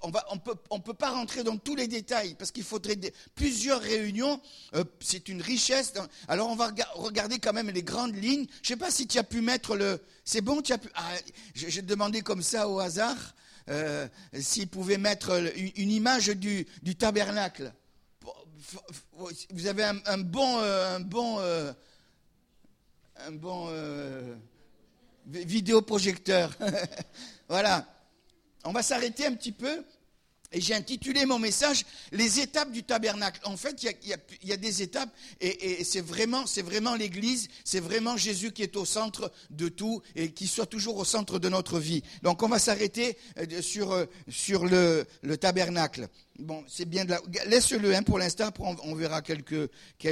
on peut pas rentrer dans tous les détails parce qu'il faudrait plusieurs réunions. C'est une richesse. Alors on va regarder quand même les grandes lignes. Je sais pas si tu as pu mettre c'est bon, tu as pu. J'ai demandé comme ça au hasard s'il pouvait mettre une image du tabernacle. Vous avez un bon vidéoprojecteur. Voilà. On va s'arrêter un petit peu. Et j'ai intitulé mon message « Les étapes du tabernacle ». En fait, il y a des étapes et c'est vraiment l'Église, c'est vraiment Jésus qui est au centre de tout et qui soit toujours au centre de notre vie. Donc, on va s'arrêter sur le tabernacle. Bon, c'est bien de laisse-le pour l'instant, après on verra quelques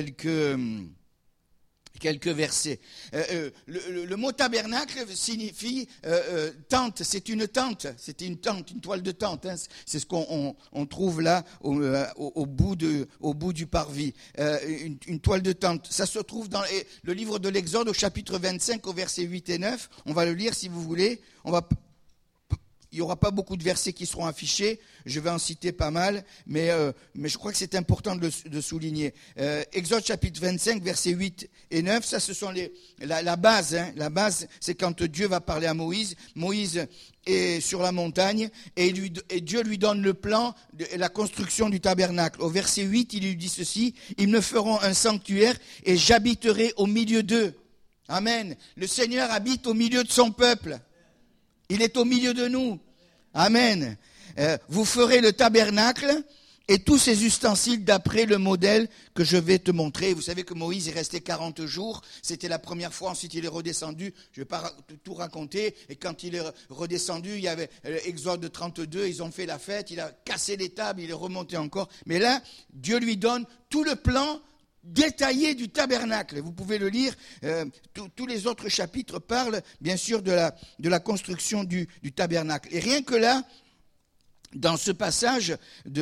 versets. Le mot tabernacle signifie tente. C'est une tente. C'était une tente, une toile de tente. Hein. C'est ce qu'on trouve là au bout du parvis. Une toile de tente. Ça se trouve dans le livre de l'Exode au chapitre 25 au verset 8 et 9. On va le lire si vous voulez. Il n'y aura pas beaucoup de versets qui seront affichés. Je vais en citer pas mal, mais je crois que c'est important de souligner. Exode chapitre 25, versets 8 et 9, ça ce sont la base. Hein. La base, c'est quand Dieu va parler à Moïse. Moïse est sur la montagne et Dieu lui donne le plan de la construction du tabernacle. Au verset 8, il lui dit ceci, « Ils me feront un sanctuaire et j'habiterai au milieu d'eux. » Amen. Le Seigneur habite au milieu de son peuple. Il est au milieu de nous. Amen. Vous ferez le tabernacle et tous ses ustensiles d'après le modèle que je vais te montrer. Vous savez que Moïse est resté 40 jours. C'était la première fois. Ensuite, il est redescendu. Je ne vais pas tout raconter. Et quand il est redescendu, il y avait Exode 32. Ils ont fait la fête. Il a cassé les tables. Il est remonté encore. Mais là, Dieu lui donne tout le plan détaillé du tabernacle. Vous pouvez le lire. Tous les autres chapitres parlent, bien sûr, de la construction du tabernacle. Et rien que là, dans ce passage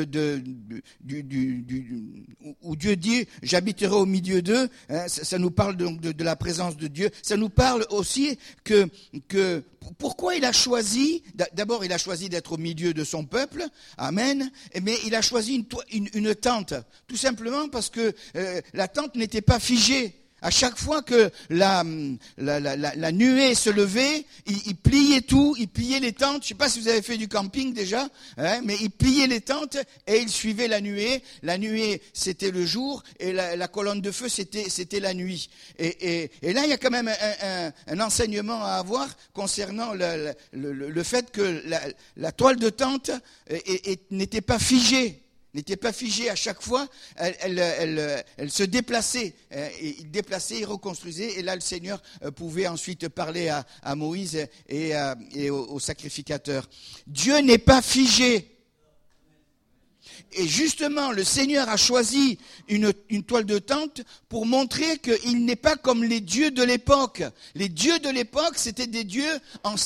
où Dieu dit « j'habiterai au milieu d'eux hein, », ça nous parle donc de la présence de Dieu. Ça nous parle aussi que pourquoi il a choisi, d'abord il a choisi d'être au milieu de son peuple, amen, mais il a choisi une tente, tout simplement parce que la tente n'était pas figée. À chaque fois que la nuée se levait, il pliait tout, il pliait les tentes. Je ne sais pas si vous avez fait du camping déjà, hein, mais il pliait les tentes et il suivait la nuée. La nuée, c'était le jour et la colonne de feu, c'était la nuit. Et là, il y a quand même un enseignement à avoir concernant le fait que la toile de tente n'était pas figée. N'était pas figée à chaque fois, elle se déplaçait, il déplaçait, il reconstruisait, et là le Seigneur pouvait ensuite parler à Moïse et au sacrificateur. Dieu n'est pas figé. Et justement, le Seigneur a choisi une toile de tente pour montrer qu'il n'est pas comme les dieux de l'époque. Les dieux de l'époque, c'était des dieux en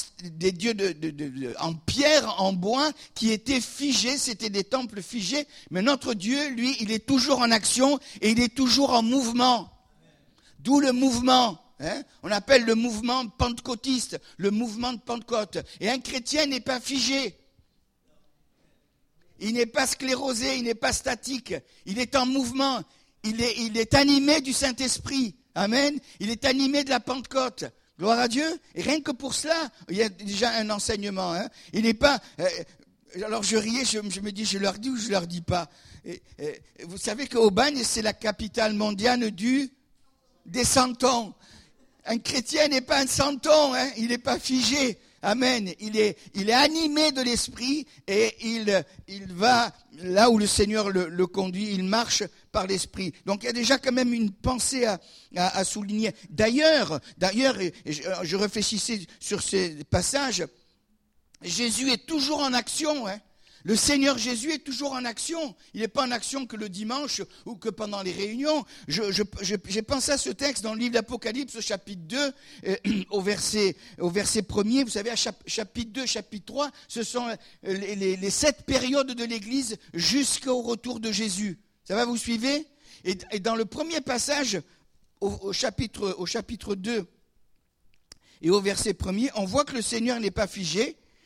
pierre, en bois, qui étaient figés, c'était des temples figés. Mais notre Dieu, lui, il est toujours en action et il est toujours en mouvement. D'où le mouvement. Hein? On appelle le mouvement pentecôtiste, le mouvement de Pentecôte. Et un chrétien n'est pas figé. Il n'est pas sclérosé, il n'est pas statique, il est en mouvement, il est animé du Saint-Esprit, amen, il est animé de la Pentecôte, gloire à Dieu, et rien que pour cela, il y a déjà un enseignement, hein. Il n'est pas, alors je riais, je me dis, je leur dis ou je leur dis pas, vous savez qu'Aubagne, c'est la capitale mondiale des santons, un chrétien n'est pas un santon, hein, il n'est pas figé. Amen. Il est animé de l'esprit et il va là où le Seigneur le conduit. Il marche par l'esprit. Donc il y a déjà quand même une pensée à souligner. D'ailleurs, je réfléchissais sur ces passages. Jésus est toujours en action, hein. Le Seigneur Jésus est toujours en action. Il n'est pas en action que le dimanche ou que pendant les réunions. J'ai pensé à ce texte dans le livre d'Apocalypse, au chapitre 2, au verset 1er. Vous savez, à chapitre 2, chapitre 3, ce sont les 7 périodes de l'Église jusqu'au retour de Jésus. Ça va, vous suivez ? Et dans le premier passage, au chapitre 2 et au verset 1er, on voit que le Seigneur n'est pas figé.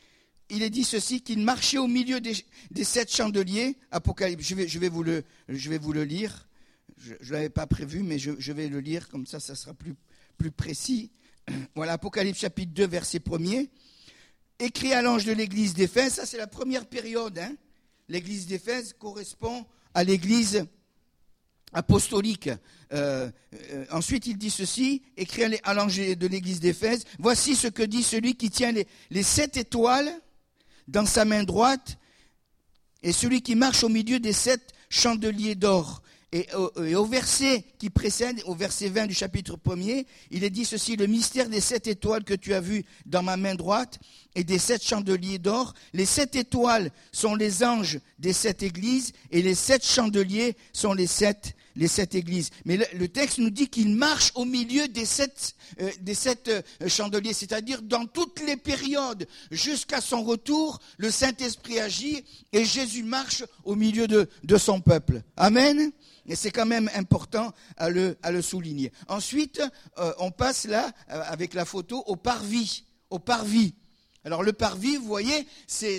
il est dit ceci, qu'il marchait au milieu des 7 chandeliers. Apocalypse, je vais vous le lire. Je ne l'avais pas prévu, mais je vais le lire, comme ça sera plus précis. Voilà, Apocalypse chapitre 2, verset 1er. Écrit à l'ange de l'église d'Éphèse, ça c'est la première période. L'église d'Éphèse correspond à l'église apostolique. Ensuite, il dit ceci, écrit à l'ange de l'église d'Éphèse, voici ce que dit celui qui tient les 7 étoiles dans sa main droite et celui qui marche au milieu des 7 chandeliers d'or. Et au verset qui précède, au verset 20 du chapitre 1er, il est dit ceci, le mystère des 7 étoiles que tu as vues dans ma main droite et des 7 chandeliers d'or. Les 7 étoiles sont les anges des 7 églises et les 7 chandeliers sont les 7 églises. Mais le texte nous dit qu'il marche au milieu des 7 chandeliers, c'est-à-dire dans toutes les périodes, jusqu'à son retour, le Saint-Esprit agit et Jésus marche au milieu de son peuple. Amen. Et c'est quand même important à le souligner. Ensuite, on passe là, avec la photo, au parvis. Alors le parvis, vous voyez, c'est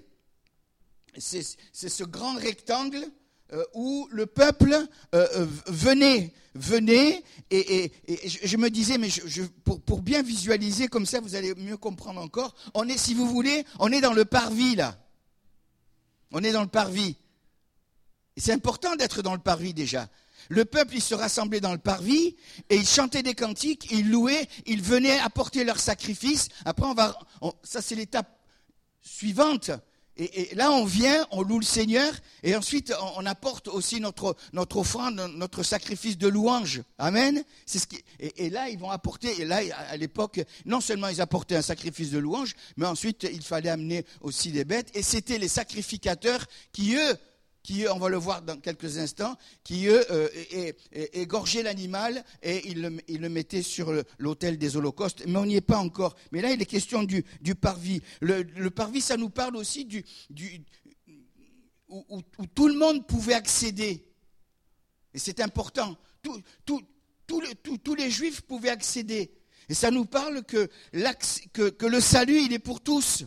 ce grand rectangle où le peuple venait et je me disais, mais pour bien visualiser comme ça, vous allez mieux comprendre encore, si vous voulez, on est dans le parvis là. On est dans le parvis. Et c'est important d'être dans le parvis déjà. Le peuple, il se rassemblait dans le parvis et ils chantaient des cantiques, ils louaient, ils venaient apporter leurs sacrifices. Après, ça c'est l'étape suivante. Et là, on vient, on loue le Seigneur et ensuite on apporte aussi notre offrande, notre sacrifice de louange. Amen. Et là, ils vont apporter. Et là, à l'époque, non seulement ils apportaient un sacrifice de louange, mais ensuite il fallait amener aussi des bêtes. Et c'était les sacrificateurs qui eux, on va le voir dans quelques instants, qui eux égorgeaient l'animal et ils le mettaient sur l'autel des holocaustes. Mais on n'y est pas encore. Mais là, il est question du parvis. Le parvis, ça nous parle aussi où tout le monde pouvait accéder. Et c'est important. Tous les Juifs pouvaient accéder. Et ça nous parle que le salut, il est pour tous.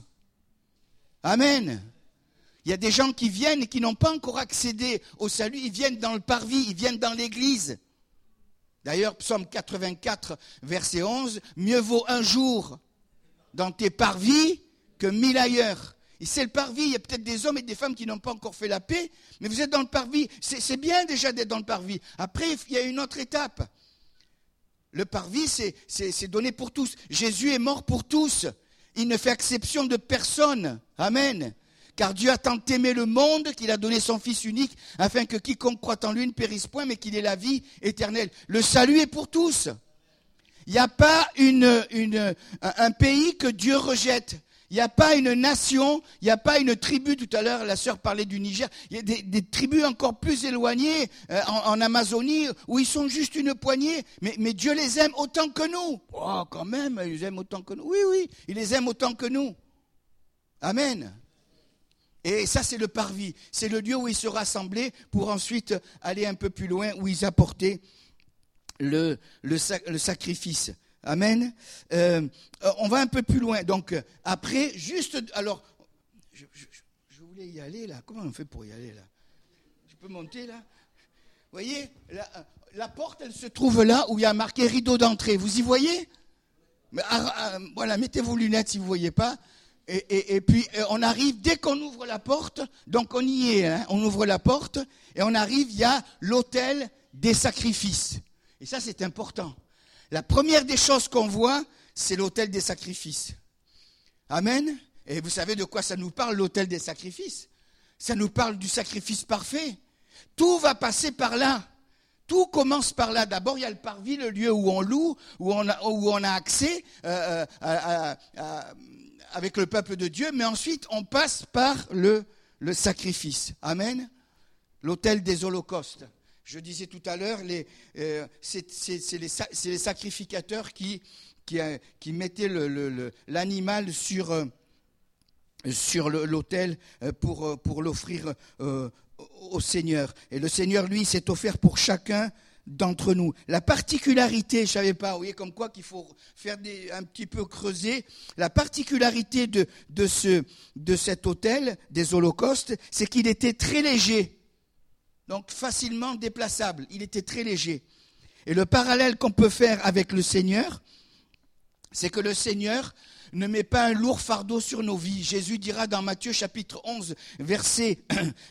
Amen. Il y a des gens qui viennent et qui n'ont pas encore accédé au salut. Ils viennent dans le parvis, ils viennent dans l'église. D'ailleurs, psaume 84, verset 11, « Mieux vaut un jour dans tes parvis que 1000 ailleurs. » Et c'est le parvis, il y a peut-être des hommes et des femmes qui n'ont pas encore fait la paix, mais vous êtes dans le parvis. C'est bien déjà d'être dans le parvis. Après, il y a une autre étape. Le parvis, c'est donné pour tous. Jésus est mort pour tous. Il ne fait exception de personne. Amen. Car Dieu a tant aimé le monde qu'il a donné son Fils unique, afin que quiconque croit en lui ne périsse point, mais qu'il ait la vie éternelle. Le salut est pour tous. Il n'y a pas un pays que Dieu rejette. Il n'y a pas une nation, il n'y a pas une tribu. Tout à l'heure, la sœur parlait du Niger. Il y a des tribus encore plus éloignées en Amazonie où ils sont juste une poignée. Mais Dieu les aime autant que nous. Oh, quand même, il les aime autant que nous. Oui, il les aime autant que nous. Amen. Et ça, c'est le parvis. C'est le lieu où ils se rassemblaient pour ensuite aller un peu plus loin, où ils apportaient le sacrifice. Amen. On va un peu plus loin. Donc, après, alors, je voulais y aller là. Comment on fait pour y aller là? Je peux monter là? Vous voyez, la porte, elle se trouve là où il y a marqué rideau d'entrée. Vous y voyez? Voilà, mettez vos lunettes si vous ne voyez pas. Et puis, on arrive, dès qu'on ouvre la porte, donc on y est, on ouvre la porte, et on arrive, il y a l'autel des sacrifices. Et ça, c'est important. La première des choses qu'on voit, c'est l'autel des sacrifices. Amen. Et vous savez de quoi ça nous parle, l'autel des sacrifices? Ça nous parle du sacrifice parfait. Tout va passer par là. Tout commence par là. D'abord, il y a le parvis, le lieu où on loue, où on a accès avec le peuple de Dieu, mais ensuite on passe par le sacrifice. Amen. L'autel des holocaustes. Je disais tout à l'heure, c'est les sacrificateurs qui mettaient l'animal sur l'autel pour l'offrir au Seigneur. Et le Seigneur, lui, s'est offert pour chacun d'entre nous. La particularité, je ne savais pas, vous voyez comme quoi qu'il faut faire un petit peu creuser, la particularité de cet autel des holocaustes, c'est qu'il était très léger, donc facilement déplaçable, il était très léger. Et le parallèle qu'on peut faire avec le Seigneur, c'est que le Seigneur ne met pas un lourd fardeau sur nos vies. Jésus dira dans Matthieu chapitre 11, versets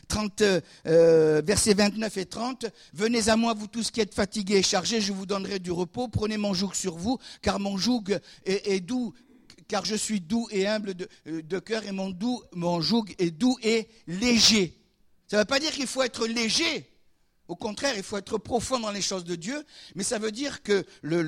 29 et 30, « Venez à moi, vous tous qui êtes fatigués et chargés, je vous donnerai du repos. Prenez mon joug sur vous, car mon joug est doux, car je suis doux et humble de cœur, et mon joug est doux et léger. » Ça ne veut pas dire qu'il faut être léger. Au contraire, il faut être profond dans les choses de Dieu, mais ça veut dire que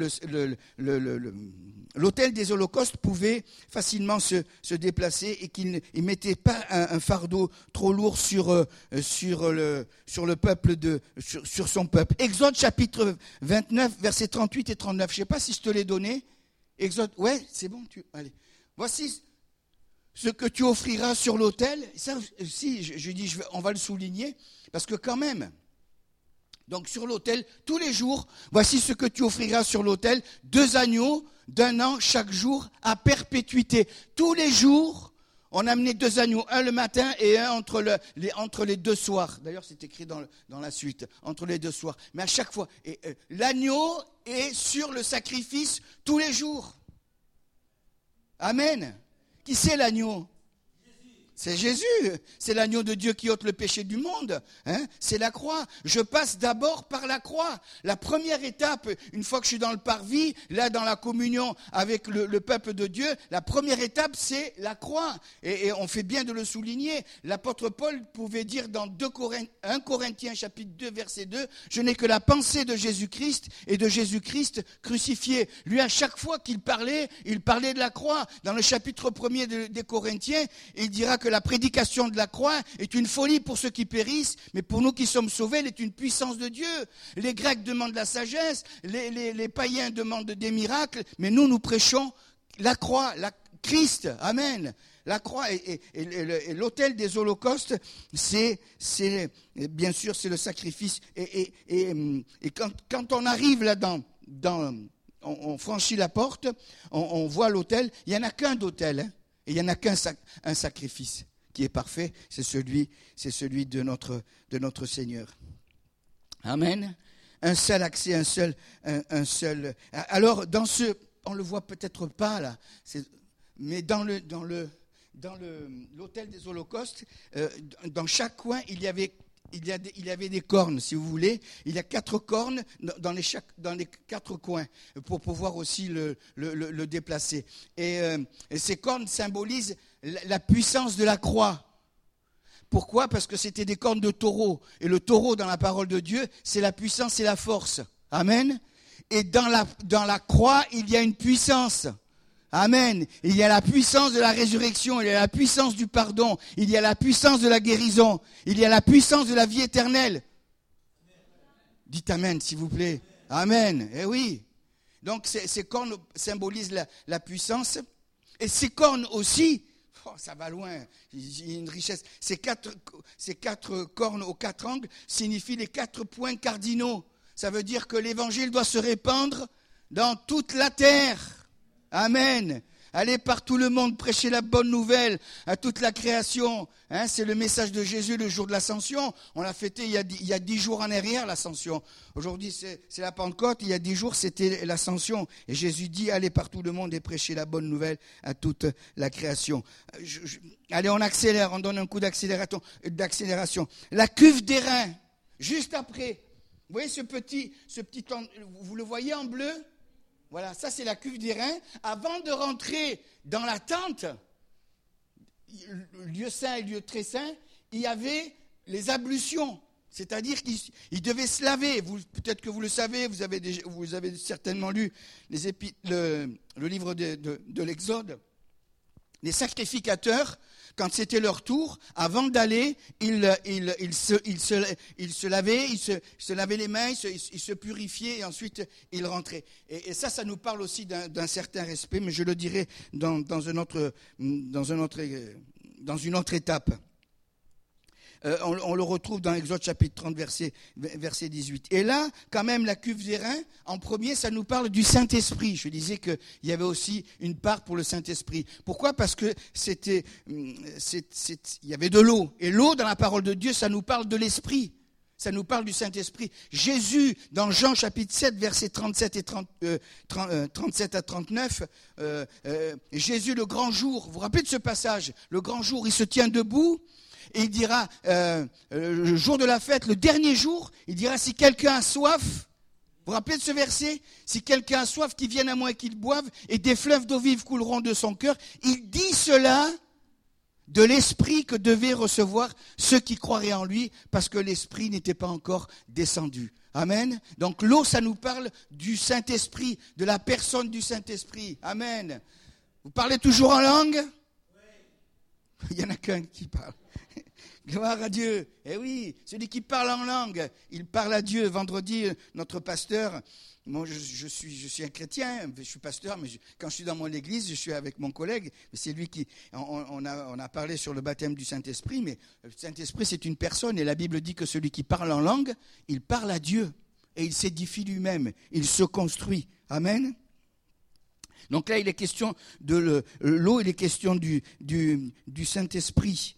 l'autel des holocaustes pouvait facilement se déplacer et qu'il ne mettait pas un fardeau trop lourd sur le peuple, sur son peuple. Exode chapitre 29, versets 38 et 39. Je ne sais pas si je te l'ai donné. Exode, ouais, c'est bon. Allez. Voici ce que tu offriras sur l'autel. Ça, si, je dis, on va le souligner, parce que quand même. Donc sur l'autel, tous les jours, voici ce que tu offriras sur l'autel, 2 agneaux d'1 an chaque jour à perpétuité. Tous les jours, on amenait 2 agneaux, un le matin et un entre les 2 soirs. D'ailleurs, c'est écrit dans la suite, entre les 2 soirs. Mais à chaque fois, l'agneau est sur le sacrifice tous les jours. Amen. Qui c'est l'agneau ? C'est Jésus, c'est l'agneau de Dieu qui ôte le péché du monde, c'est la croix. Je passe d'abord par la croix. La première étape, une fois que je suis dans le parvis, là dans la communion avec le peuple de Dieu, la première étape c'est la croix. Et on fait bien de le souligner. L'apôtre Paul pouvait dire dans 1 Corinthiens chapitre 2 verset 2, « Je n'ai que la pensée de Jésus-Christ et de Jésus-Christ crucifié. » Lui, à chaque fois qu'il parlait de la croix. Dans le chapitre 1er des Corinthiens, il dira que la prédication de la croix est une folie pour ceux qui périssent, mais pour nous qui sommes sauvés, elle est une puissance de Dieu. Les Grecs demandent la sagesse, les païens demandent des miracles, mais nous prêchons la croix, Christ. Amen. La croix et l'autel des holocaustes, c'est bien sûr, c'est le sacrifice. Et quand on arrive là-dedans, on franchit la porte, on voit l'autel, il n'y en a qu'un d'autel, et il n'y en a qu'un sacrifice qui est parfait, c'est celui de notre Seigneur. Amen. Un seul accès, un seul. Alors, on le voit peut-être pas là, mais dans l'autel des holocaustes, dans chaque coin, il y avait des cornes, si vous voulez. Il y a 4 cornes dans les 4 coins pour pouvoir aussi le déplacer. Et ces cornes symbolisent la puissance de la croix. Pourquoi ? Parce que c'était des cornes de taureau. Et le taureau, dans la parole de Dieu, c'est la puissance et la force. Amen. Et dans la croix, il y a une puissance. Amen. Il y a la puissance de la résurrection, il y a la puissance du pardon, il y a la puissance de la guérison, il y a la puissance de la vie éternelle. Dites Amen, s'il vous plaît. Amen. Eh oui. Donc ces cornes symbolisent la puissance. Et ces cornes aussi, ça va loin, il y a une richesse. Ces quatre cornes aux 4 angles signifient les 4 points cardinaux. Ça veut dire que l'évangile doit se répandre dans toute la terre. Amen. Allez par tout le monde, prêcher la bonne nouvelle à toute la création. C'est le message de Jésus le jour de l'Ascension. On l'a fêté il y a 10 jours en arrière, l'Ascension. Aujourd'hui, c'est la Pentecôte. Il y a 10 jours, c'était l'Ascension. Et Jésus dit, allez par tout le monde et prêchez la bonne nouvelle à toute la création. Allez, on accélère, on donne un coup d'accélération. La cuve d'airain, juste après. Vous voyez ce petit, vous le voyez en bleu ? Voilà, ça c'est la cuve d'airain. Avant de rentrer dans la tente, lieu saint et lieu très saint, il y avait les ablutions. C'est-à-dire qu'ils devaient se laver. Peut-être que vous le savez, vous avez certainement lu le livre de l'Exode. Les sacrificateurs, quand c'était leur tour, avant d'aller, ils se lavaient, ils se lavaient les mains, ils se purifiaient et ensuite ils rentraient. Et ça nous parle aussi d'un certain respect, mais je le dirai dans une autre étape. On le retrouve dans Exode chapitre 30, verset 18. Et là, quand même, la cuve d'airain, en premier, ça nous parle du Saint-Esprit. Je disais qu'il y avait aussi une part pour le Saint-Esprit. Pourquoi ? Parce que il y avait de l'eau. Et l'eau, dans la parole de Dieu, ça nous parle de l'Esprit. Ça nous parle du Saint-Esprit. Jésus, dans Jean chapitre 7, versets 37 à 39, Jésus, le grand jour, vous vous rappelez de ce passage ? Le grand jour, il se tient debout et il dira, le jour de la fête, le dernier jour, il dira, si quelqu'un a soif, vous vous rappelez de ce verset ? Si quelqu'un a soif, qu'il vienne à moi et qu'il boive, et des fleuves d'eau vive couleront de son cœur. Il dit cela de l'Esprit que devaient recevoir ceux qui croiraient en lui, parce que l'Esprit n'était pas encore descendu. Amen. Donc l'eau, ça nous parle du Saint-Esprit, de la personne du Saint-Esprit. Amen. Vous parlez toujours en langue ? Oui. Il y en a qu'un qui parle. Gloire à Dieu. Eh oui, celui qui parle en langue, il parle à Dieu. Vendredi, notre pasteur, moi je suis un chrétien, je suis pasteur, mais quand je suis dans mon église, je suis avec mon collègue. C'est lui qui, on a parlé sur le baptême du Saint-Esprit, mais le Saint-Esprit c'est une personne et la Bible dit que celui qui parle en langue, il parle à Dieu et il s'édifie lui-même, il se construit. Amen. Donc là, il est question de l'eau, il est question du Saint-Esprit.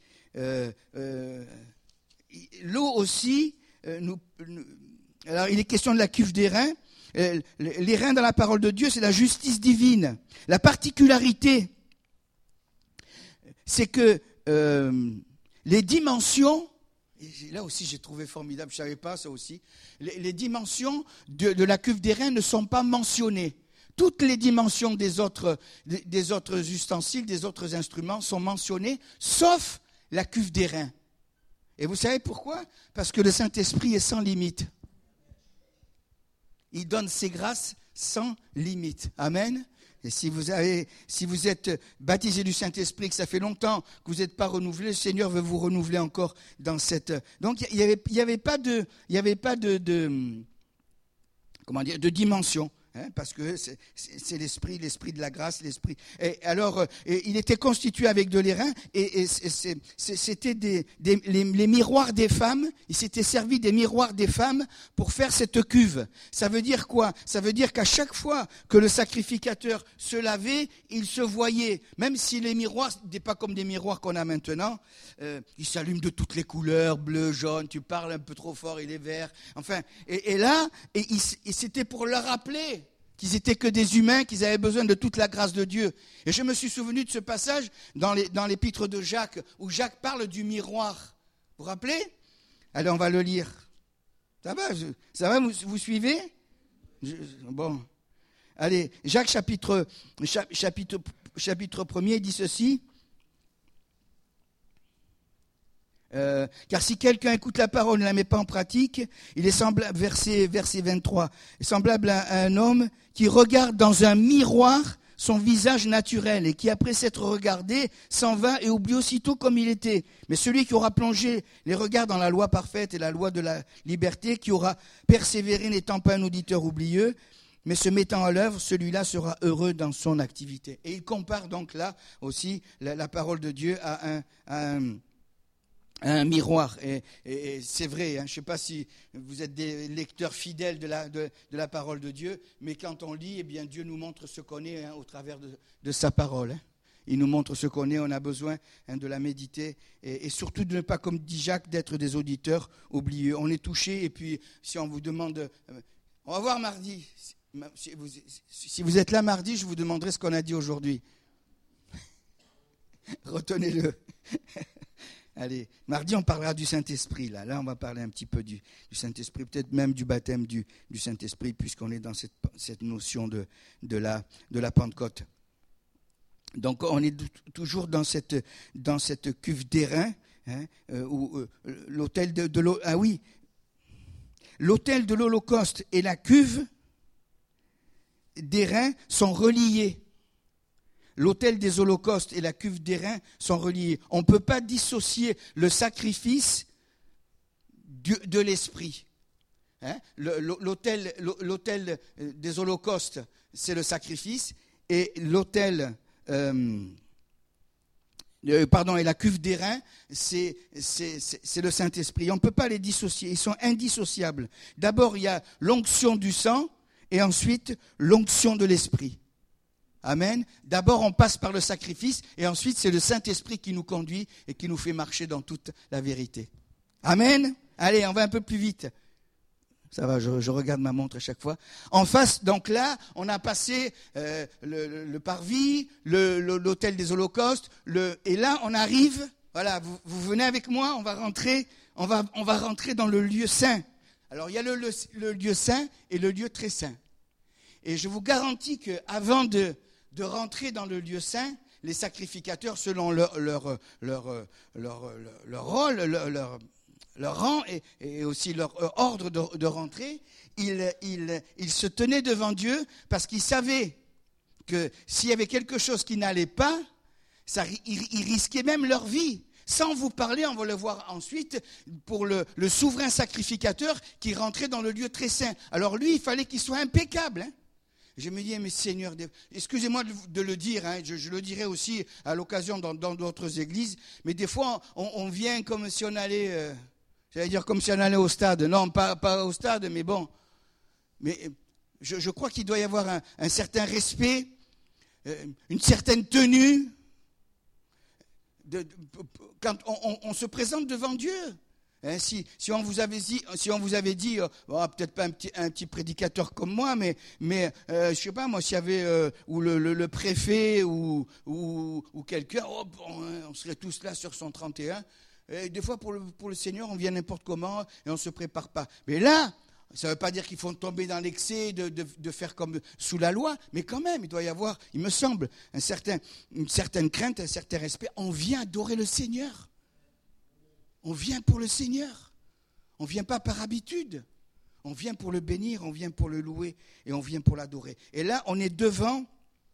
L'eau aussi, alors il est question de la cuve des reins. Les reins dans la parole de Dieu, c'est la justice divine. La particularité, c'est que les dimensions, et là aussi j'ai trouvé formidable, je ne savais pas ça aussi, les dimensions de la cuve des reins ne sont pas mentionnées. Toutes les dimensions des autres ustensiles, des autres instruments sont mentionnées, sauf la cuve des reins. Et vous savez pourquoi ? Parce que le Saint-Esprit est sans limite. Il donne ses grâces sans limite. Amen. Et si vous êtes baptisé du Saint-Esprit, que ça fait longtemps que vous n'êtes pas renouvelé, le Seigneur veut vous renouveler encore dans cette. Donc il y avait pas de dimension. Parce que c'est l'esprit de la grâce, l'esprit. Et alors, il était constitué avec de l'airain, et c'était les miroirs des femmes. Il s'était servi des miroirs des femmes pour faire cette cuve. Ça veut dire quoi ? Ça veut dire qu'à chaque fois que le sacrificateur se lavait, il se voyait. Même si les miroirs n'étaient pas comme des miroirs qu'on a maintenant, ils s'allument de toutes les couleurs, bleu, jaune. Tu parles un peu trop fort, il est vert. Enfin, et là, c'était pour leur rappeler qu'ils étaient que des humains, qu'ils avaient besoin de toute la grâce de Dieu. Et je me suis souvenu de ce passage dans l'épître de Jacques, où Jacques parle du miroir. Vous vous rappelez ? Allez, on va le lire. Ça va, vous suivez ? Bon. Allez, Jacques chapitre 1er dit ceci. Car si quelqu'un écoute la parole et ne la met pas en pratique, il est semblable, verset 23, est semblable à un homme qui regarde dans un miroir son visage naturel et qui, après s'être regardé, s'en va et oublie aussitôt comme il était. Mais celui qui aura plongé les regards dans la loi parfaite et la loi de la liberté, qui aura persévéré n'étant pas un auditeur oublieux, mais se mettant à l'œuvre, celui-là sera heureux dans son activité. Et il compare donc là aussi la parole de Dieu à un miroir. Et c'est vrai, je ne sais pas si vous êtes des lecteurs fidèles de la parole de Dieu, mais quand on lit, eh bien, Dieu nous montre ce qu'on est au travers de sa parole. Il nous montre ce qu'on est, on a besoin de la méditer et surtout de ne pas, comme dit Jacques, d'être des auditeurs oublieux. On est touché et puis si on vous demande, on va voir mardi. Si vous êtes là mardi, je vous demanderai ce qu'on a dit aujourd'hui. Retenez-le. Allez, mardi, on parlera du Saint-Esprit. Là, on va parler un petit peu du Saint-Esprit, peut-être même du baptême du Saint-Esprit, puisqu'on est dans cette notion de la Pentecôte. Donc, on est toujours dans cette cuve d'airain, où l'autel de l'eau. Ah oui, l'autel de l'Holocauste et la cuve d'airain sont reliés. L'autel des holocaustes et la cuve d'airain sont reliés. On ne peut pas dissocier le sacrifice de l'esprit. L'autel des holocaustes, c'est le sacrifice, et l'autel et la cuve d'airain, c'est le Saint-Esprit. On ne peut pas les dissocier, ils sont indissociables. D'abord, il y a l'onction du sang et ensuite l'onction de l'Esprit. Amen. D'abord, on passe par le sacrifice et ensuite, c'est le Saint-Esprit qui nous conduit et qui nous fait marcher dans toute la vérité. Amen. Allez, on va un peu plus vite. Ça va, je regarde ma montre à chaque fois. En face, donc là, on a passé le parvis, l'autel des holocaustes, et là, on arrive, voilà, vous venez avec moi, on va rentrer dans le lieu saint. Alors, il y a le lieu saint et le lieu très saint. Et je vous garantis qu'avant de rentrer dans le lieu saint, les sacrificateurs, selon leur rôle, leur rang et aussi leur ordre de rentrer, ils se tenaient devant Dieu parce qu'ils savaient que s'il y avait quelque chose qui n'allait pas, ils risquaient même leur vie. Sans vous parler, on va le voir ensuite, pour le souverain sacrificateur qui rentrait dans le lieu très saint. Alors lui, il fallait qu'il soit impeccable. Je me dis, mais Seigneur, excusez-moi de le dire, je le dirai aussi à l'occasion dans d'autres églises, mais des fois, on vient comme si on allait... J'allais dire comme si on allait au stade. Non, pas au stade, mais bon. Mais je crois qu'il doit y avoir un certain respect, une certaine tenue, quand on se présente devant Dieu. Si on vous avait dit, peut-être pas un petit prédicateur comme moi, mais je sais pas moi, s'il y avait ou le préfet ou quelqu'un, on serait tous là sur son 31. Et des fois, pour le Seigneur, on vient n'importe comment et on ne se prépare pas. Mais là, ça ne veut pas dire qu'il faut tomber dans l'excès de faire comme sous la loi, mais quand même, il doit y avoir, il me semble, une certaine crainte, un certain respect. On vient adorer le Seigneur. On vient pour le Seigneur. On ne vient pas par habitude. On vient pour le bénir, on vient pour le louer et on vient pour l'adorer. Et là, on est devant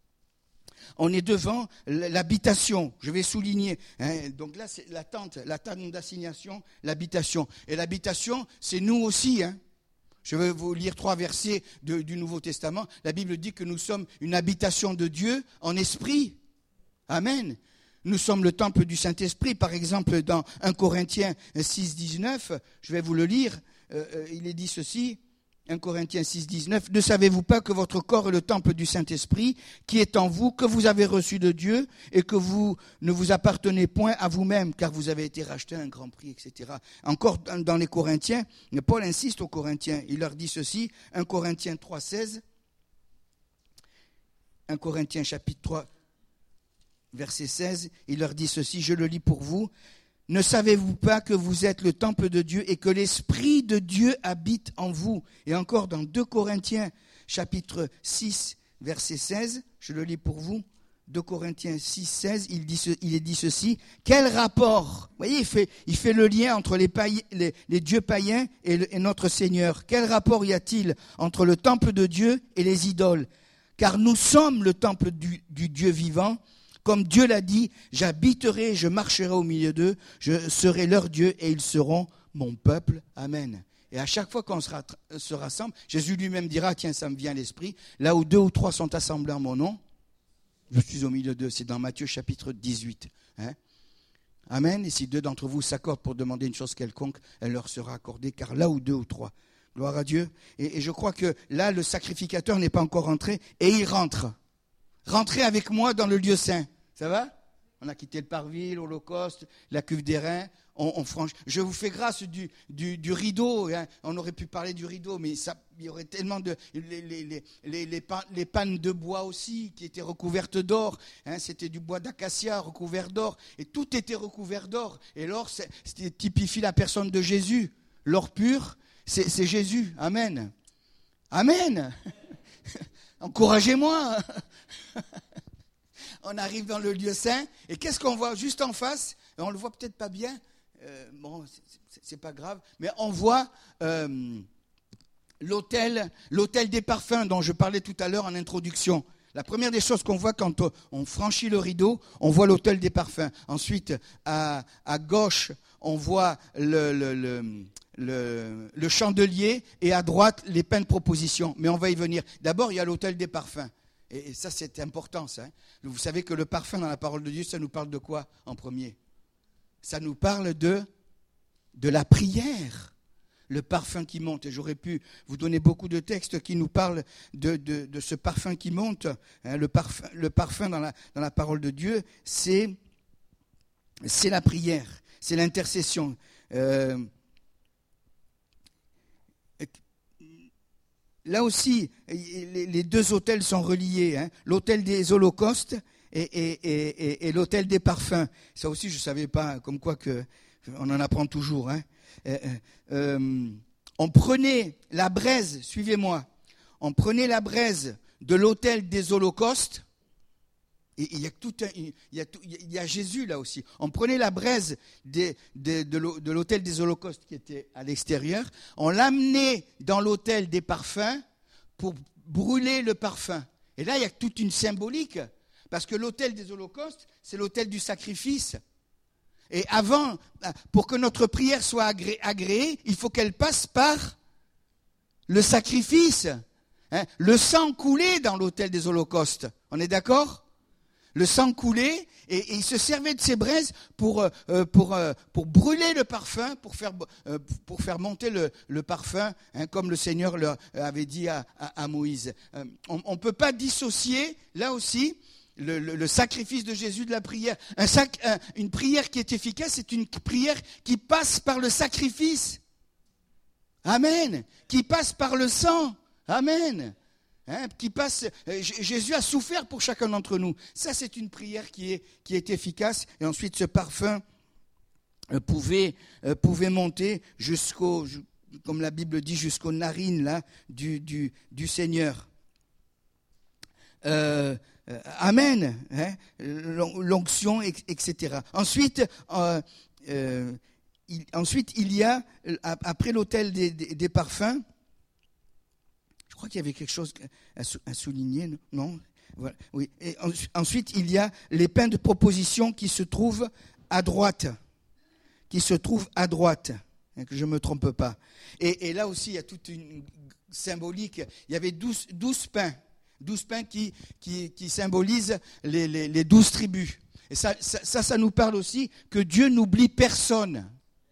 l'habitation. Je vais souligner. Donc là, c'est la tente d'assignation, l'habitation. Et l'habitation, c'est nous aussi. Je vais vous lire 3 versets du Nouveau Testament. La Bible dit que nous sommes une habitation de Dieu en esprit. Amen. Nous sommes le temple du Saint-Esprit. Par exemple, dans 1 Corinthiens 6, 19, je vais vous le lire. Il est dit ceci. 1 Corinthiens 6, 19, « Ne savez-vous pas que votre corps est le temple du Saint-Esprit qui est en vous, que vous avez reçu de Dieu et que vous ne vous appartenez point à vous-même, car vous avez été racheté à un grand prix, etc. » Encore dans les Corinthiens, Paul insiste aux Corinthiens. Il leur dit ceci, 1 Corinthiens 3, 16, 1 Corinthiens chapitre 3, verset 16, il leur dit ceci, je le lis pour vous. Ne savez-vous pas que vous êtes le temple de Dieu et que l'Esprit de Dieu habite en vous? Et encore dans 2 Corinthiens chapitre 6, verset 16, je le lis pour vous, 2 Corinthiens 6, 16, il est dit ceci, quel rapport? Vous voyez, il fait le lien entre les dieux païens et notre Seigneur. Quel rapport y a-t-il entre le temple de Dieu et les idoles? Car nous sommes le temple du Dieu vivant. Comme Dieu l'a dit, j'habiterai, je marcherai au milieu d'eux, je serai leur Dieu et ils seront mon peuple. Amen. Et à chaque fois qu'on se rassemble, Jésus lui-même dira, tiens, ça me vient à l'esprit, là où 2 ou 3 sont assemblés en mon nom, je suis au milieu d'eux. C'est dans Matthieu chapitre 18. Amen. Et si 2 d'entre vous s'accordent pour demander une chose quelconque, elle leur sera accordée, car là où 2 ou 3. Gloire à Dieu. Et je crois que là, le sacrificateur n'est pas encore rentré et il rentre. Rentrez avec moi dans le lieu saint. Ça va? On a quitté le parvis, l'Holocauste, la cuve d'airain. On franchit. Je vous fais grâce du rideau. On aurait pu parler du rideau, mais il y aurait tellement de... Les pannes de bois aussi, qui étaient recouvertes d'or. C'était du bois d'acacia recouvert d'or. Et tout était recouvert d'or. Et l'or, c'était typifie la personne de Jésus. L'or pur, c'est Jésus. Amen. Amen. Encouragez-moi. On arrive dans le lieu saint, et qu'est-ce qu'on voit juste en face? On le voit peut-être pas bien, c'est pas grave, mais on voit l'autel des parfums dont je parlais tout à l'heure en introduction. La première des choses qu'on voit quand on franchit le rideau, on voit l'autel des parfums. Ensuite, à gauche, on voit le chandelier, et à droite, les pains de proposition. Mais on va y venir. D'abord, il y a l'autel des parfums. Et ça, c'est important, ça. Vous savez que le parfum dans la parole de Dieu, ça nous parle de quoi en premier? Ça nous parle de la prière. Le parfum qui monte. Et j'aurais pu vous donner beaucoup de textes qui nous parlent de ce parfum qui monte. Le parfum dans la parole de Dieu, c'est la prière, c'est l'intercession. Là aussi, les deux autels sont reliés. L'autel des holocaustes et l'autel des parfums. Ça aussi, je ne savais pas, comme quoi on en apprend toujours. On prenait la braise, suivez-moi, on prenait la braise de l'autel des holocaustes, et il y a Jésus là aussi. On prenait la braise de l'autel des holocaustes qui était à l'extérieur, on l'amenait dans l'autel des parfums pour brûler le parfum. Et là, il y a toute une symbolique, parce que l'autel des holocaustes, c'est l'autel du sacrifice. Et avant, pour que notre prière soit agréée, il faut qu'elle passe par le sacrifice. Le sang coulé dans l'autel des holocaustes. On est d'accord? Le sang coulé, et il se servait de ces braises pour brûler le parfum, pour faire monter le parfum, comme le Seigneur leur avait dit à Moïse. On ne peut pas dissocier, là aussi, le sacrifice de Jésus de la prière. Une prière qui est efficace, c'est une prière qui passe par le sacrifice. Amen. Qui passe par le sang. Amen. Jésus a souffert pour chacun d'entre nous. Ça, c'est une prière qui est efficace. Et ensuite, ce parfum pouvait monter comme la Bible dit, jusqu'aux narines là, du Seigneur. Amen. L'onction, etc. Ensuite, il y a, après l'autel des parfums, je crois qu'il y avait quelque chose à souligner, non? Voilà, oui. Et ensuite, il y a les pains de proposition qui se trouvent à droite. Que je ne me trompe pas. Et là aussi, il y a toute une symbolique. Il y avait 12 pains. 12 pains qui symbolisent les 12 tribus. Et ça nous parle aussi que Dieu n'oublie personne.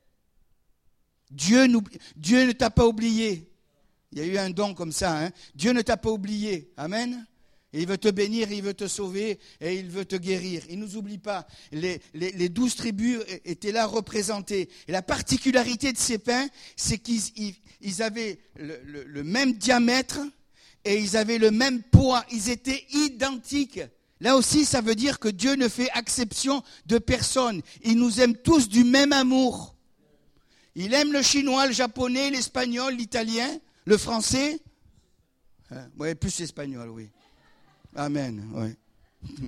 Dieu ne t'a pas oublié. Il y a eu un don comme ça. Dieu ne t'a pas oublié. Amen. Et il veut te bénir, il veut te sauver et il veut te guérir. Il ne nous oublie pas. Les 12 tribus étaient là représentées. Et la particularité de ces pains, c'est qu'ils avaient le même diamètre et ils avaient le même poids. Ils étaient identiques. Là aussi, ça veut dire que Dieu ne fait exception de personne. Il nous aime tous du même amour. Il aime le chinois, le japonais, l'espagnol, l'italien, le français. Oui, plus l'espagnol, oui. Amen, oui.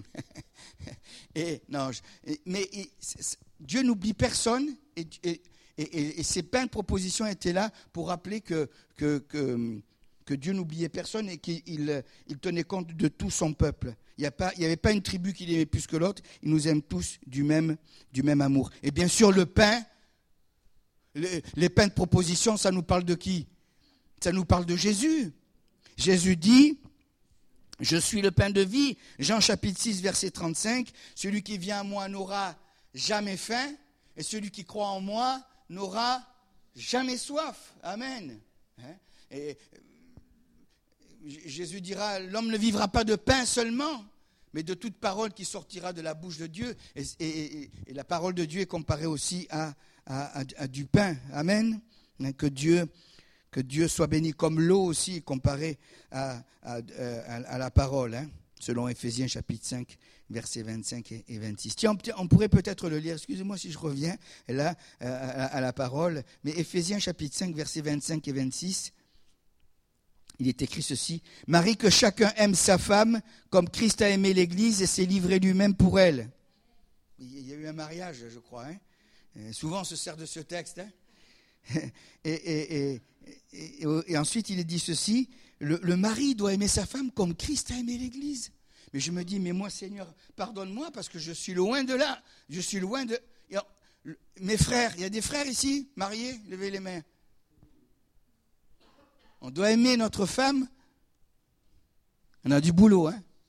Mais Dieu n'oublie personne et ces pains de proposition étaient là pour rappeler que Dieu n'oubliait personne et qu'il tenait compte de tout son peuple. Il n'y avait pas une tribu qui l'aimait plus que l'autre. Ils nous aiment tous du même amour. Et bien sûr, le pain, les pains de proposition, ça nous parle de qui? Ça nous parle de Jésus. Jésus dit... Je suis le pain de vie. Jean chapitre 6, verset 35. Celui qui vient à moi n'aura jamais faim. Et celui qui croit en moi n'aura jamais soif. Amen. Et Jésus dira, l'homme ne vivra pas de pain seulement, mais de toute parole qui sortira de la bouche de Dieu. Et la parole de Dieu est comparée aussi à du pain. Amen. Que Dieu soit béni, comme l'eau aussi comparée à la parole, selon Éphésiens chapitre 5, versets 25 et 26. Tiens, on pourrait peut-être le lire, excusez-moi si je reviens là à la parole, mais Éphésiens chapitre 5, versets 25 et 26, il est écrit ceci: « Marie, que chacun aime sa femme comme Christ a aimé l'Église et s'est livré lui-même pour elle. » Il y a eu un mariage, je crois. Souvent on se sert de ce texte. Et ensuite, il est dit ceci, le mari doit aimer sa femme comme Christ a aimé l'Église. Mais je me dis, mais moi, Seigneur, pardonne-moi parce que je suis loin de là. Je suis loin de... Mes frères, il y a des frères ici, mariés, levez les mains. On doit aimer notre femme. On a du boulot,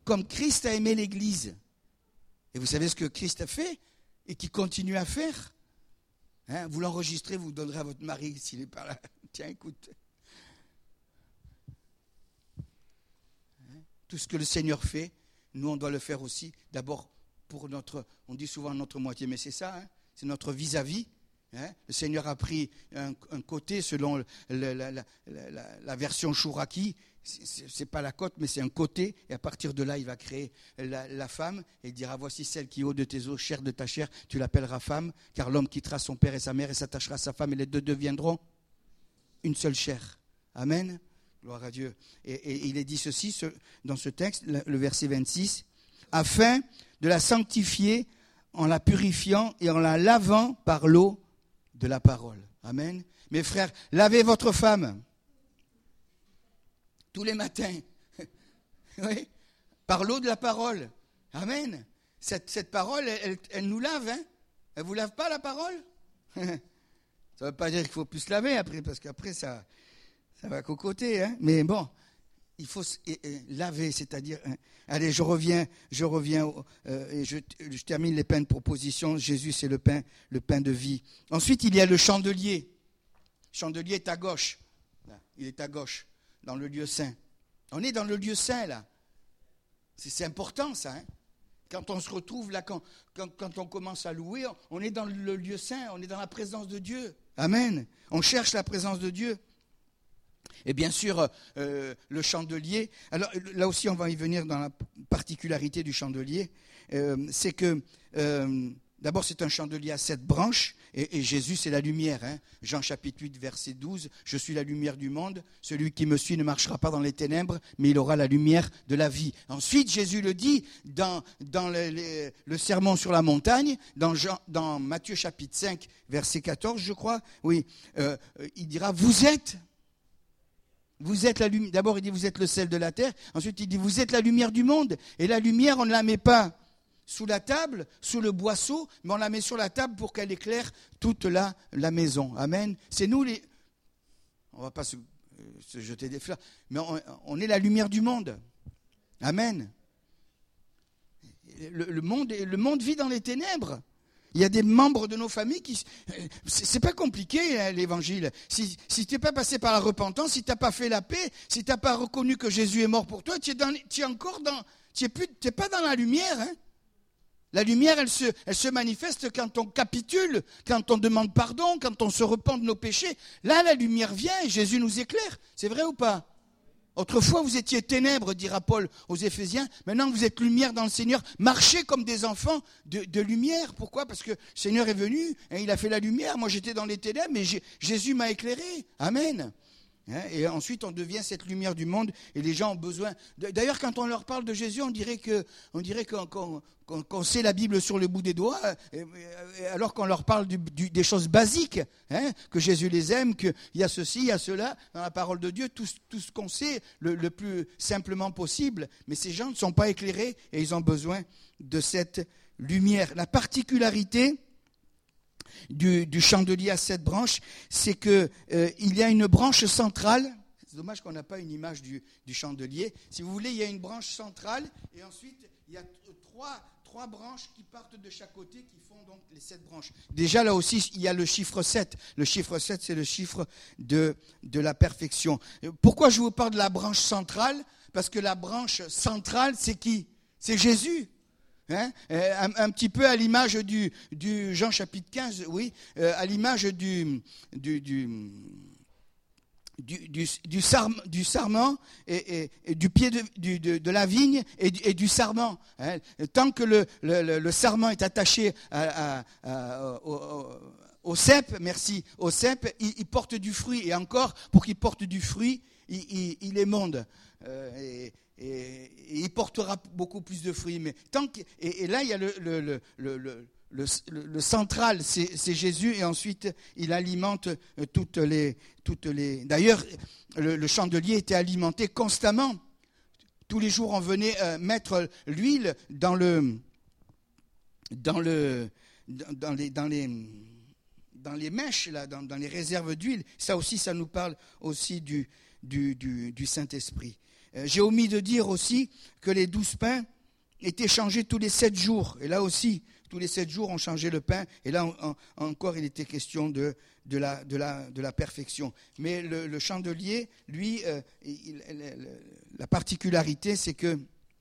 comme Christ a aimé l'Église. Et vous savez ce que Christ a fait et qu'il continue à faire? Vous l'enregistrez, vous le donnerez à votre mari s'il est par là. Tiens, écoute. Tout ce que le Seigneur fait, nous on doit le faire aussi. D'abord pour on dit souvent notre moitié, mais c'est ça, c'est notre vis-à-vis. Le Seigneur a pris un côté selon la version Chouraki. C'est pas la côte, mais c'est un côté. Et à partir de là, il va créer la femme et il dira, voici celle qui est haut de tes os, chair de ta chair, tu l'appelleras femme, car l'homme quittera son père et sa mère et s'attachera à sa femme et les deux deviendront une seule chair. Amen. Gloire à Dieu. Et il est dit ceci dans ce texte, le verset 26, afin de la sanctifier en la purifiant et en la lavant par l'eau de la parole. Amen. Mes frères, lavez votre femme tous les matins. Oui, par l'eau de la parole. Amen. Cette parole, elle nous lave. Elle ne vous lave pas la parole? Ça ne veut pas dire qu'il faut plus se laver après, parce qu'après ça va cocoter. Mais bon, il faut laver, c'est-à-dire... Allez, je reviens et je termine les pains de proposition. Jésus, c'est le pain de vie. Ensuite, il y a le chandelier. Le chandelier est à gauche. Là, il est à gauche, dans le lieu saint. On est dans le lieu saint, là. C'est important, ça. Quand on se retrouve là, quand on commence à louer, on est dans le lieu saint, on est dans la présence de Dieu. Amen. On cherche la présence de Dieu. Et bien sûr, le chandelier, alors là aussi on va y venir dans la particularité du chandelier, c'est que d'abord c'est un chandelier à 7 branches, et Jésus c'est la lumière. Jean chapitre 8 verset 12, je suis la lumière du monde, celui qui me suit ne marchera pas dans les ténèbres, mais il aura la lumière de la vie. Ensuite Jésus le dit dans le sermon sur la montagne, dans Matthieu chapitre 5 verset 14 je crois, oui, il dira vous êtes la lumière. D'abord, il dit, vous êtes le sel de la terre. Ensuite, il dit, vous êtes la lumière du monde. Et la lumière, on ne la met pas sous la table, sous le boisseau, mais on la met sur la table pour qu'elle éclaire toute la maison. Amen. C'est nous les... On ne va pas se jeter des fleurs, mais on est la lumière du monde. Amen. Le monde vit dans les ténèbres. Il y a des membres de nos familles qui... C'est pas compliqué, l'évangile. Si tu n'es pas passé par la repentance, si tu n'as pas fait la paix, si tu n'as pas reconnu que Jésus est mort pour toi, tu n'es pas dans la lumière. La lumière, elle se manifeste quand on capitule, quand on demande pardon, quand on se repent de nos péchés. Là, la lumière vient et Jésus nous éclaire. C'est vrai ou pas? Autrefois, vous étiez ténèbres, dira Paul aux Éphésiens. Maintenant, vous êtes lumière dans le Seigneur. Marchez comme des enfants de lumière. Pourquoi? Parce que le Seigneur est venu et il a fait la lumière. Moi, j'étais dans les ténèbres, mais Jésus m'a éclairé. Amen. Et ensuite, on devient cette lumière du monde et les gens ont besoin... D'ailleurs, quand on leur parle de Jésus, on dirait qu'on sait la Bible sur le bout des doigts, alors qu'on leur parle des choses basiques, que Jésus les aime, qu'il y a ceci, il y a cela, dans la parole de Dieu, tout ce qu'on sait le plus simplement possible. Mais ces gens ne sont pas éclairés et ils ont besoin de cette lumière. La particularité du chandelier à 7 branches, c'est qu'il y a une branche centrale. C'est dommage qu'on n'a pas une image du chandelier. Si vous voulez, il y a une branche centrale et ensuite il y a trois branches qui partent de chaque côté qui font donc les 7 branches. Déjà là aussi, il y a le chiffre 7. Le chiffre 7, c'est le chiffre de la perfection. Pourquoi je vous parle de la branche centrale? Parce que la branche centrale, c'est qui? C'est Jésus. Un petit peu à l'image du Jean chapitre 15, oui, à l'image du sarment et du pied de la vigne et du sarment. Tant que le sarment est attaché au cep, il porte du fruit. Et encore, pour qu'il porte du fruit, il émonde. Et il portera beaucoup plus de fruits. Mais et là, il y a le central, c'est Jésus, et ensuite il alimente toutes les. D'ailleurs, le chandelier était alimenté constamment. Tous les jours, on venait mettre l'huile dans les mèches, là, dans les réserves d'huile. Ça aussi, ça nous parle aussi du Saint-Esprit. J'ai omis de dire aussi que les 12 pains étaient changés tous les 7 jours. Et là aussi, tous les 7 jours, on changeait le pain. Et là encore, il était question de la perfection. Mais le chandelier, lui, la particularité, c'est que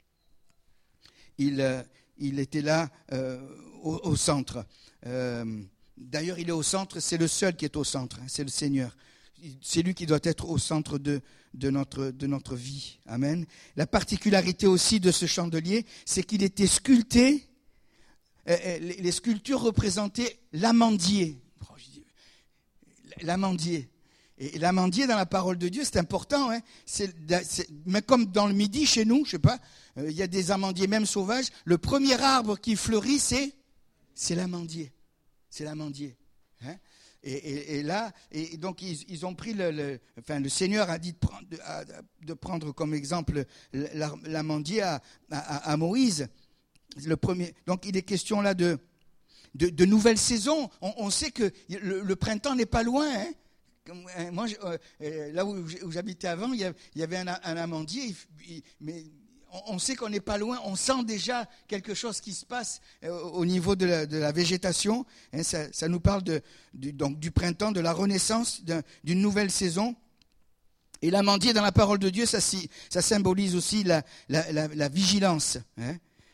il était là au centre. D'ailleurs, il est au centre, c'est le seul qui est au centre, c'est le Seigneur. C'est lui qui doit être au centre de notre vie. Amen. La particularité aussi de ce chandelier, c'est qu'il était sculpté. Les sculptures représentaient l'amandier. L'amandier. Et l'amandier dans la parole de Dieu, c'est important. Hein. Mais comme dans le Midi, chez nous, je sais pas, il y a des amandiers même sauvages. Le premier arbre qui fleurit, c'est l'amandier. C'est l'amandier. Hein. Et là, donc ils ont pris le Seigneur a dit de prendre comme exemple l'amandier à Moïse. Le premier. Donc il est question là de nouvelles saisons. On sait que le printemps n'est pas loin. Hein. Moi, là où j'habitais avant, il y avait un amandier, mais on sait qu'on n'est pas loin. On sent déjà quelque chose qui se passe au niveau de la végétation. Hein, ça nous parle du printemps, de la renaissance, d'une nouvelle saison. Et l'amandier dans la parole de Dieu, ça symbolise aussi la vigilance. Hein.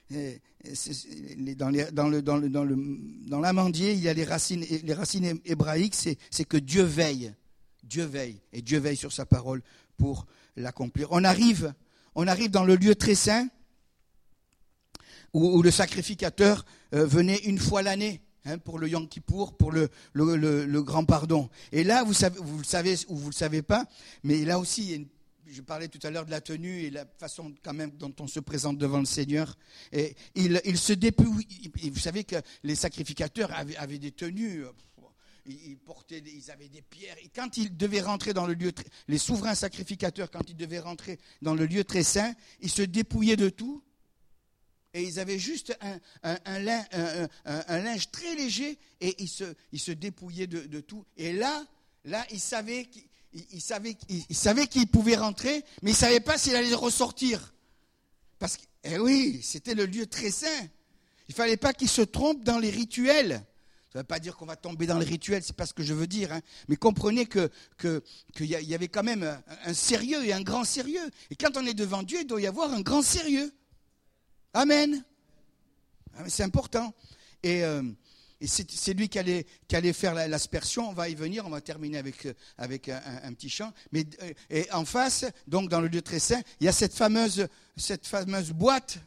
Dans l'amandier, il y a les racines hébraïques, c'est que Dieu veille. Dieu veille. Et Dieu veille sur sa parole pour l'accomplir. On arrive dans le lieu très saint où le sacrificateur venait une fois l'année pour le Yom Kippour, pour le grand pardon. Et là, vous le savez ou vous le savez pas, mais là aussi, je parlais tout à l'heure de la tenue et la façon quand même dont on se présente devant le Seigneur. Et il se dépouille. Vous savez que les sacrificateurs avaient des tenues. Ils avaient des pierres. Et quand ils devaient rentrer dans le lieu, les souverains sacrificateurs, quand ils devaient rentrer dans le lieu très saint, ils se dépouillaient de tout. Et ils avaient juste un linge très léger et ils se dépouillaient de tout. Et là, ils savaient qu'ils pouvaient rentrer, mais ils ne savaient pas s'il allait ressortir. Parce que, oui, c'était le lieu très saint. Il ne fallait pas qu'ils se trompent dans les rituels. Ça ne veut pas dire qu'on va tomber dans les rituels, ce n'est pas ce que je veux dire. Hein. Mais comprenez qu'il y avait quand même un sérieux et un grand sérieux. Et quand on est devant Dieu, il doit y avoir un grand sérieux. Amen. C'est important. Et c'est lui qui allait faire l'aspersion. On va y venir, on va terminer avec un petit chant. Et en face, donc dans le lieu très saint, il y a cette fameuse boîte,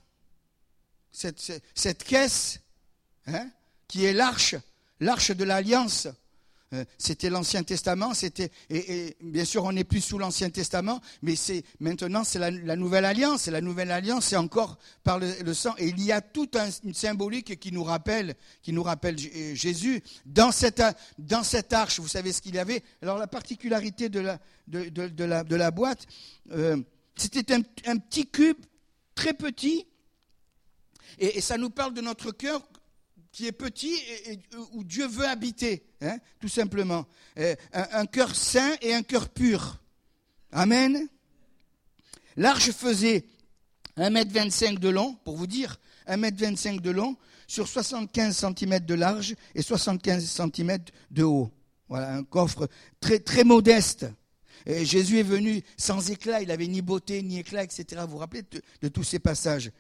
cette caisse, hein, qui est l'arche de l'Alliance. C'était l'Ancien Testament, et bien sûr on n'est plus sous l'Ancien Testament, mais maintenant c'est la Nouvelle Alliance, et la Nouvelle Alliance c'est encore par le sang, et il y a toute une symbolique qui nous rappelle Jésus. Dans cette arche, vous savez ce qu'il y avait. Alors la particularité de la boîte, c'était un petit cube très petit, et ça nous parle de notre cœur qui est petit et où Dieu veut habiter, hein, tout simplement. Un cœur saint et un cœur pur. Amen. L'arche faisait 1,25 m de long, pour vous dire, 1,25 m de long, sur 75 cm de large et 75 cm de haut. Voilà, un coffre très, très modeste. Et Jésus est venu sans éclat, il n'avait ni beauté, ni éclat, etc. Vous vous rappelez de tous ces passages.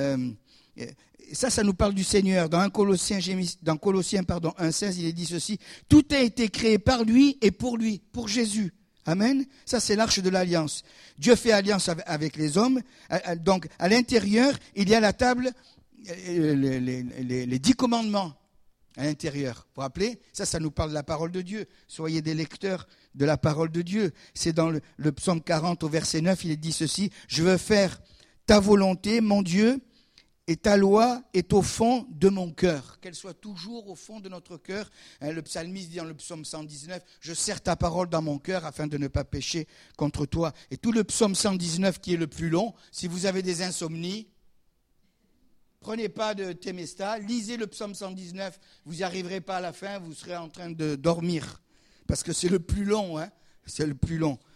Ça nous parle du Seigneur. Dans Colossiens 1,16, il est dit ceci: tout a été créé par lui et pour lui, pour Jésus. Amen. Ça, c'est l'arche de l'alliance. Dieu fait alliance avec les hommes. Donc, à l'intérieur, il y a la table, les 10 commandements à l'intérieur. Vous vous rappelez ? Ça nous parle de la parole de Dieu. Soyez des lecteurs de la parole de Dieu. C'est dans le psaume 40 au verset 9, il est dit ceci: je veux faire ta volonté, mon Dieu, et ta loi est au fond de mon cœur. Qu'elle soit toujours au fond de notre cœur. Le psalmiste dit dans le psaume 119, je serre ta parole dans mon cœur afin de ne pas pécher contre toi. Et tout le psaume 119 qui est le plus long, si vous avez des insomnies, prenez pas de Temesta, lisez le psaume 119, vous n'y arriverez pas à la fin, vous serez en train de dormir. Parce que c'est le plus long, hein, c'est le plus long.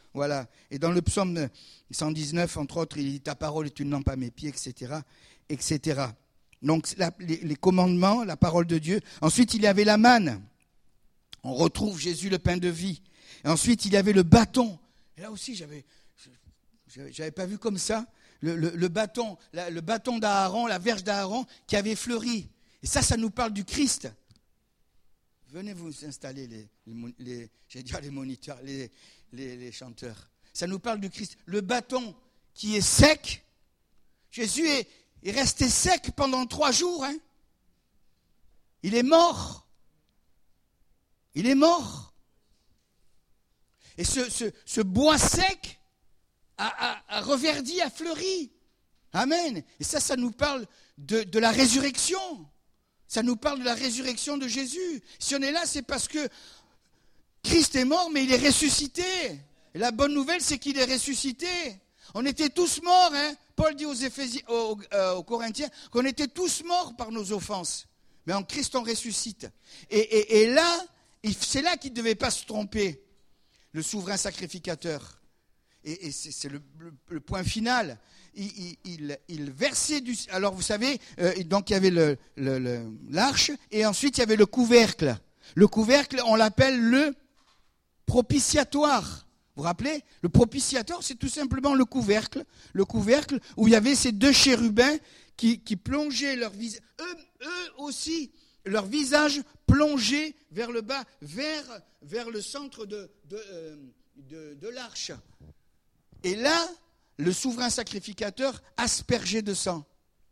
Voilà. Et dans le psaume 119, entre autres, il dit « Ta parole est une lampe à mes pieds », etc., etc. Donc, les commandements, la parole de Dieu. Ensuite, il y avait la manne. On retrouve Jésus, le pain de vie. Et ensuite, il y avait le bâton. Et là aussi, j'avais pas vu comme ça. Le bâton d'Aaron, la verge d'Aaron qui avait fleuri. Et ça nous parle du Christ. Venez vous installer, les moniteurs, les chanteurs. Ça nous parle du Christ. Le bâton qui est sec. Jésus est resté sec pendant 3 jours. Hein. Il est mort. Il est mort. Et ce bois sec a reverdi, a fleuri. Amen. Et ça nous parle de la résurrection. Ça nous parle de la résurrection de Jésus. Si on est là, c'est parce que Christ est mort, mais il est ressuscité. Et la bonne nouvelle, c'est qu'il est ressuscité. On était tous morts. Hein. Paul dit aux Corinthiens qu'on était tous morts par nos offenses. Mais en Christ, on ressuscite. Et là, c'est là qu'il ne devait pas se tromper, le souverain sacrificateur. Et c'est le point final. Il versait du... Alors vous savez, donc il y avait l'arche et ensuite il y avait le couvercle. Le couvercle, on l'appelle le propitiatoire. Vous vous rappelez ? Le propitiatoire, c'est tout simplement le couvercle où il y avait ces 2 chérubins qui plongeaient leur visage, eux aussi, leur visage plongé vers le bas, vers le centre de l'arche. Et là, le souverain sacrificateur aspergeait de sang.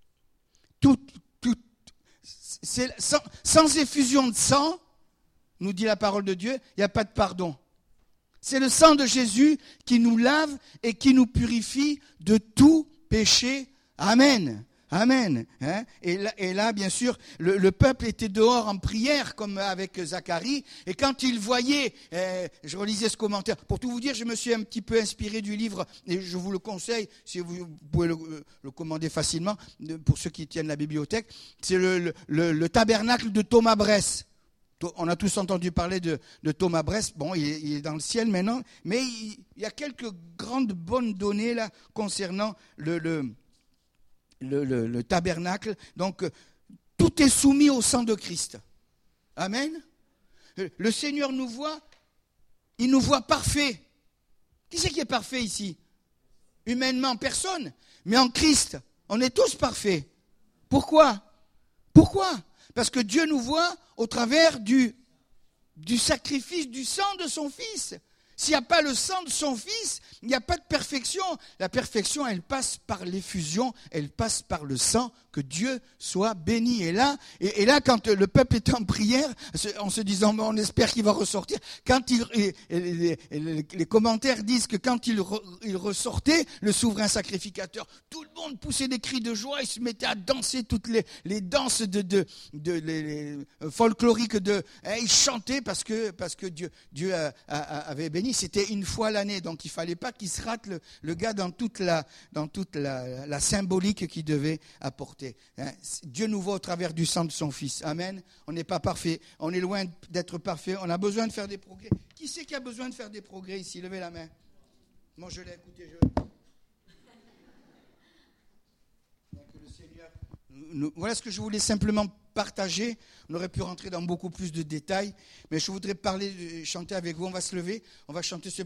Sans effusion de sang, nous dit la parole de Dieu, il n'y a pas de pardon. C'est le sang de Jésus qui nous lave et qui nous purifie de tout péché. Amen. Amen. Hein? Et là, bien sûr, le peuple était dehors en prière, comme avec Zacharie. Et quand il voyait, je relisais ce commentaire. Pour tout vous dire, je me suis un petit peu inspiré du livre, et je vous le conseille, si vous pouvez le commander facilement, pour ceux qui tiennent la bibliothèque. C'est le tabernacle de Thomas Bress. On a tous entendu parler de Thomas Bress. Bon, il est dans le ciel maintenant, mais il y a quelques grandes bonnes données là concernant le tabernacle. Donc, tout est soumis au sang de Christ. Amen. Le Seigneur nous voit, il nous voit parfait. Qui c'est qui est parfait ici ? Humainement, personne. Mais en Christ, on est tous parfaits. Pourquoi ? Parce que Dieu nous voit au travers du sacrifice du sang de son Fils. S'il n'y a pas le sang de son Fils, il n'y a pas de perfection. La perfection, elle passe par l'effusion, elle passe par le sang. Que Dieu soit béni. Et là, quand le peuple était en prière, en se disant, on espère qu'il va ressortir, quand les commentaires disent que quand il ressortait, le souverain sacrificateur, tout le monde poussait des cris de joie, il se mettait à danser toutes les danses folkloriques il chantait parce que Dieu avait béni. C'était une fois l'année, donc il fallait pas qu'il se rate le gars dans toute la symbolique qu'il devait apporter. Dieu nous voit au travers du sang de son Fils. Amen. On n'est pas parfait. On est loin d'être parfait. On a besoin de faire des progrès. Qui c'est qui a besoin de faire des progrès ici ? Levez la main. Moi, je l'ai écouté. Donc, le Seigneur, voilà ce que je voulais simplement partager. On aurait pu rentrer dans beaucoup plus de détails, mais je voudrais chanter avec vous. On va se lever. On va chanter ce